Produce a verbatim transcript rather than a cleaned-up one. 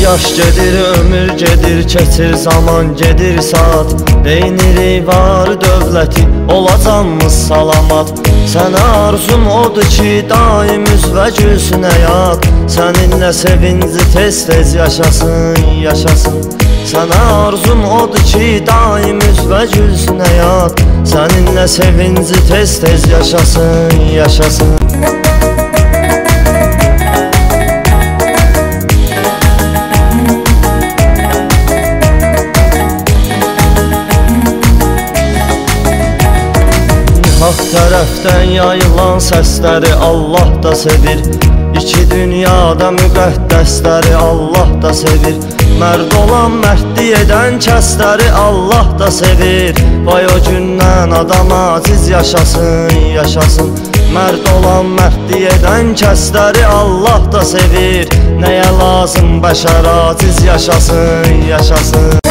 Yaş gedir, ömür gedir, keçir zaman, gedir saat. Deynirik var dövləti, olacaqmız salamat. Sənə arzum odur ki, daim üzvə gülsün həyat. Səninlə sevinci tez-tez yaşasın, yaşasın. Sənə arzum odur ki, daim üzvə gülsün həyat. Səninlə sevinci tez-tez yaşasın, yaşasın. Haq tərəfdən yayılan səsləri Allah da sevir. İki dünyada müqəddəsləri Allah da sevir. Mərd olan mərdlik edən kəsləri Allah da sevir. Vay o gündən adam aciz yaşasın, yaşasın. Mərd olan mərdlik edən kəsləri Allah da sevir. Nəyə lazım bəşər aciz yaşasın, yaşasın.